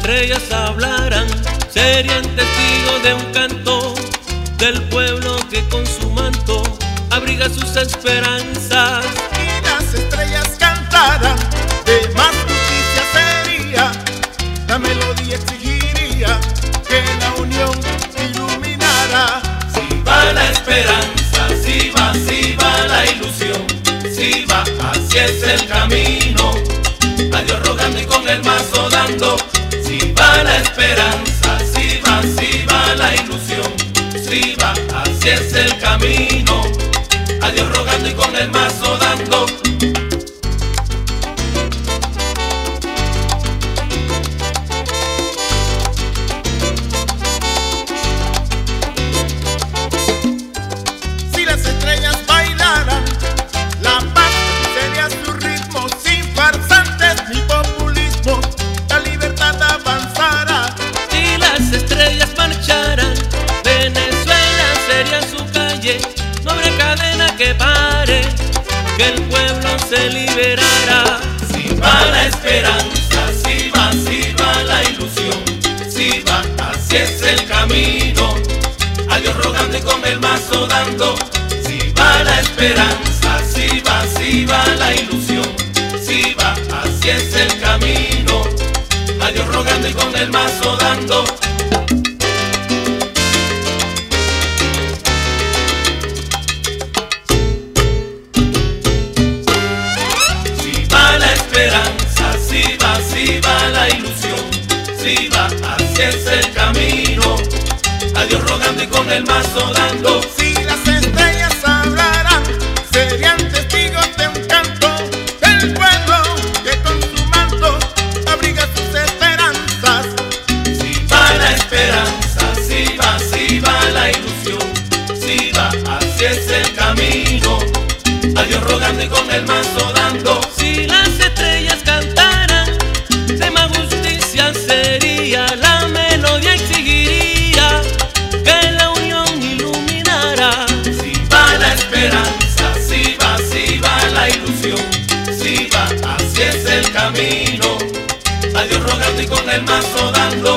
estrellas hablaran, serían testigos de un canto del pueblo que con su manto abriga sus esperanzas. Y las estrellas cantaran, de más justicia sería, la melodía exigiría que la unión iluminara. Si va la esperanza, si va la ilusión, si va, así es el camino, a Dios rogando y con el mazo dando. Si va la esperanza, si va la ilusión, si va, así es el camino, a Dios rogando y con el mazo dando. Si las estrellas bailaran, la paz sería su ritmo, sin farsantes ni populismo, la libertad avanzará. Si las estrellas marcharan, Venezuela sería su calle, no habrá cadena que pare, que el pueblo se liberará. Si va la esperanza, si va la ilusión, si va, así es el camino, a Dios rogando y con el mazo dando. Si va la esperanza, si va la ilusión, si va, así es el camino, a Dios rogando y con el mazo dando. Si va la esperanza, si va la ilusión, si va, así es el camino, a Dios rogando y con el mazo dando. Si las estrellas hablaran, serían testigos de un canto del pueblo que con su manto abriga sus esperanzas. Si va la esperanza, si va la ilusión, si va, así es el camino, a Dios rogando y con el mazo dando. Si las estrellas cantaran, de más justicia sería, la melodía exigiría que la unión iluminara. Si va la esperanza, si va la ilusión, si va, así es el camino, a Dios rogando y con el mazo dando.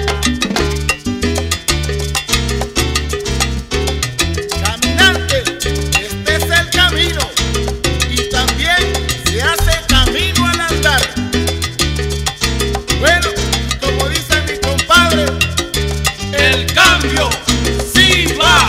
Caminante, este es el camino, y también se hace camino al andar. Bueno, como dice mi compadre, El cambio sí va.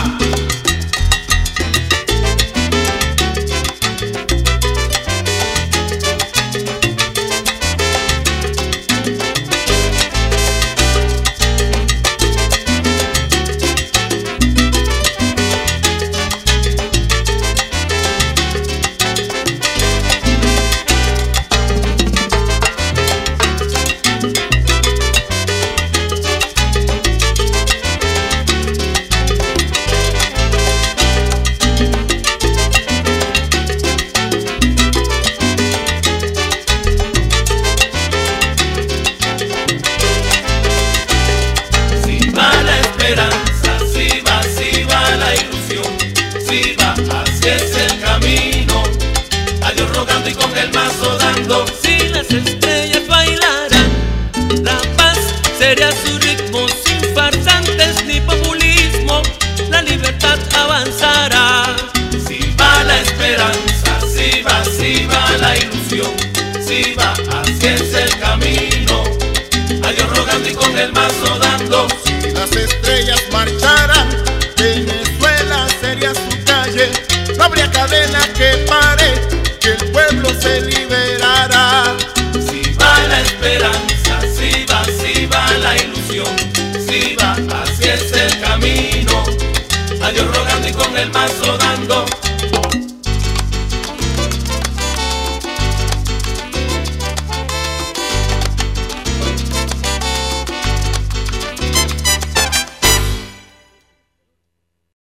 Si va la esperanza, si va la ilusión, si va, así es el camino, a Dios rogando y con el mazo dando. Si las estrellas bailaran, la paz sería su ritmo, sin farsantes ni populismo, la libertad avanzará. Si va la esperanza, si va la ilusión, si va, así es el camino, a Dios rogando y con el mazo dando. si las estrellas marcharan, Venezuela sería su calle, no habría cadena que pare, que el pueblo se liberará. Si va la esperanza, si va la ilusión, si va, así es el camino, a Dios rogando y con el mazo dando.